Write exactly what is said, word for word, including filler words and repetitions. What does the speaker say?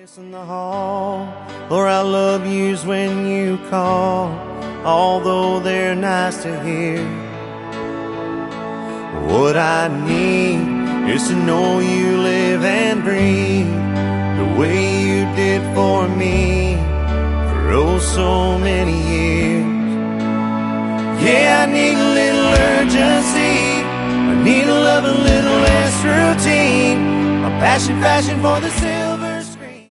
kiss in the hall, or I love yous when you call, although they're nice to hear. What I need is to know you live and breathe the way you did for me for oh so many years. Yeah, I need a little urgency, I need a love a little less routine, my passion, fashion for the city.